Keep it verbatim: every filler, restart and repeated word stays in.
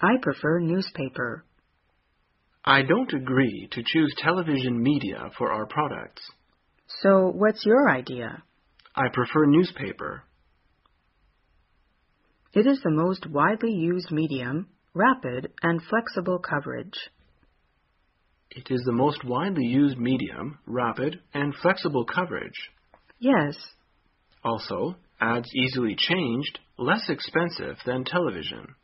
I prefer newspaper. I don't agree to choose television media for our products. So what's your idea? I prefer newspaper. It is the most widely used medium, rapid and flexible coverage. It is the most widely used medium, rapid and flexible coverage. Yes. Also, ads easily changed, less expensive than television.